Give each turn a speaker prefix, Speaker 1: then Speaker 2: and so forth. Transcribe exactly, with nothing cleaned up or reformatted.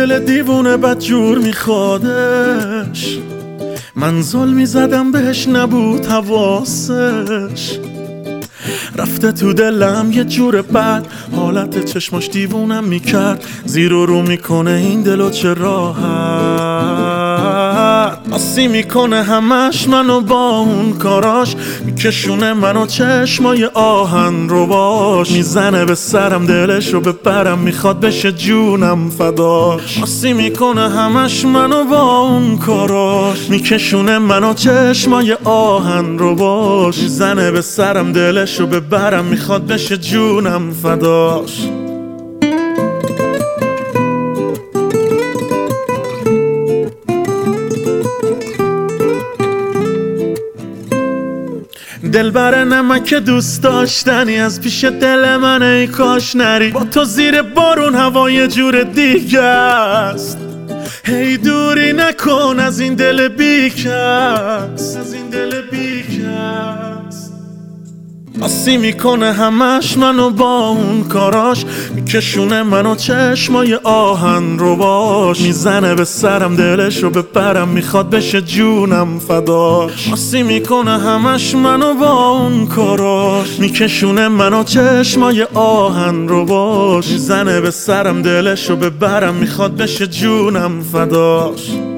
Speaker 1: دل دیوونه بد جور میخوادش، من زل میزدم بهش نبود حواسش. رفته تو دلم یه جور بد، حالت چشماش دیوونم میکرد. زیر و رو میکنه این دلو چه راحت، آسی میکنه همش منو با اون کاراش. میکشونه منو چشمای آهن رو باش، میزنه به سرم دلش رو ببرم، میخواد بشه جونم فداش. آسی میکنه همش منو با اون کاراش، میکشونه منو چشمای آهن رو باش. میزنه به سرم دلش رو ببرم، میخواد بشه جونم فداش. دلبر نمک دوست داشتنی از پیش دل من، ای کاش نری. با تو زیر بارون هوا یه جور دیگه است. هی دوری نکن از این دل بیکس، از این دل بیکس. آسی میکنه همش منو با اون کاراش، میکشونه منو چشمای آهن رو باش. میزنه به سرم دلش رو ببرم، میخواد بشه جونم فداش. آسی میکنه همش منو با اون کاراش، میکشونه منو چشمای آهن رو باش. میزنه به سرم دلش رو ببرم، میخواد بشه جونم فداش.